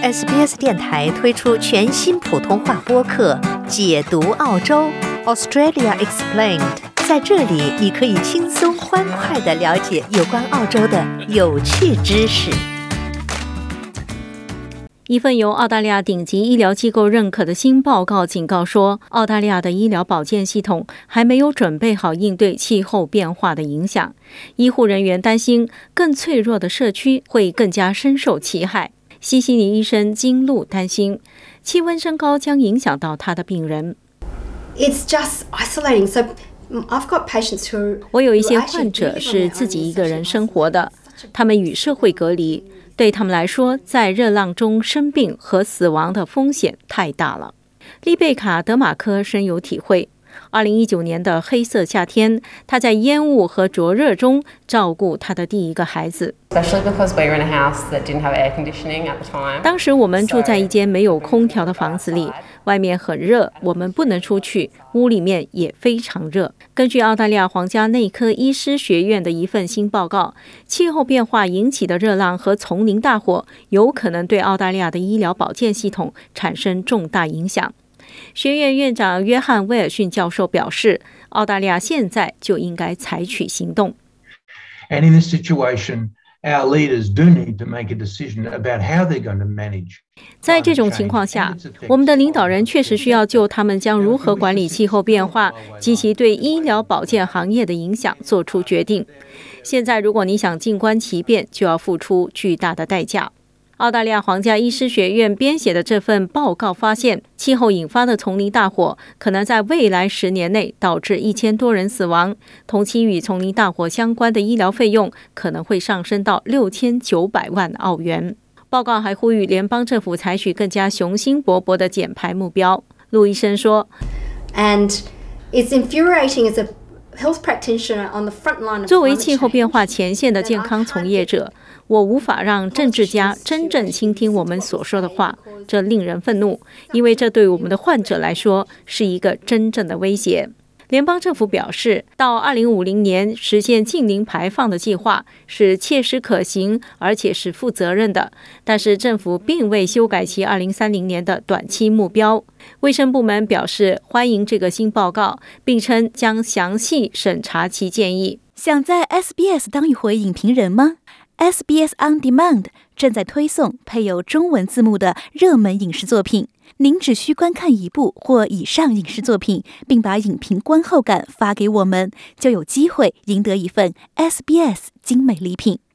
SBS 电台推出全新普通话播客《解读澳洲 Australia Explained》，在这里你可以轻松欢快地了解有关澳洲的有趣知识。 一份由澳大利亚顶级医疗机构认可的新报告警告说，澳大利亚的医疗保健系统还没有准备好应对气候变化的影响。医护人员担心，更脆弱的社区会更加深受其害。西悉尼医生金路担心，气温升高将影响到他的病人。 It's just isolating. So I've got patients who 我有一些患者是自己一个人生活的，他们与社会隔离。对他们来说，在热浪中生病和死亡的风险太大了。丽贝卡·德马科深有体会。2019年的黑色夏天，他在烟雾和灼热中照顾他的第一个孩子。当时我们住在一间没有空调的房子里，外面很热，我们不能出去，屋里面也非常热。根据澳大利亚皇家内科医师学院的一份新报告，气候变化引起的热浪和丛林大火有可能对澳大利亚的医疗保健系统产生重大影响。学院院长约翰·威尔逊教授表示，澳大利亚现在就应该采取行动。 And in this situation, our leaders do need to make a decision about how they're going to manage. 在这种情况下，我们的领导人确实需要就他们将如何管理气候变化及其对医疗保健行业的影响做出决定。现在，如果你想静观其变，就要付出巨大的代价。澳大利亚皇家医师学院编写的这份报告发现，气候引发的丛林大火可能在未来10年内导致1000多人死亡，同期与丛林大火相关的医疗费用可能会上升到6900万澳元。报告还呼吁联邦政府采取更加雄心勃勃的减排目标。陆医生说 And it's infuriating as a health practitioner on the front line of 作为气候变化前线的健康从业者，我无法让政治家真正倾听我们所说的话，这令人愤怒，因为这对我们的患者来说是一个真正的威胁。联邦政府表示，到2050年实现净零排放的计划是切实可行，而且是负责任的，但是政府并未修改其2030年的短期目标。卫生部门表示欢迎这个新报告，并称将详细审查其建议。 想在 SBS 当一回影评人吗？ SBS On Demand 正在推送配有中文字幕的热门影视作品，您只需观看一部或以上影视作品，并把影评观后感发给我们，就有机会赢得一份 SBS 精美礼品。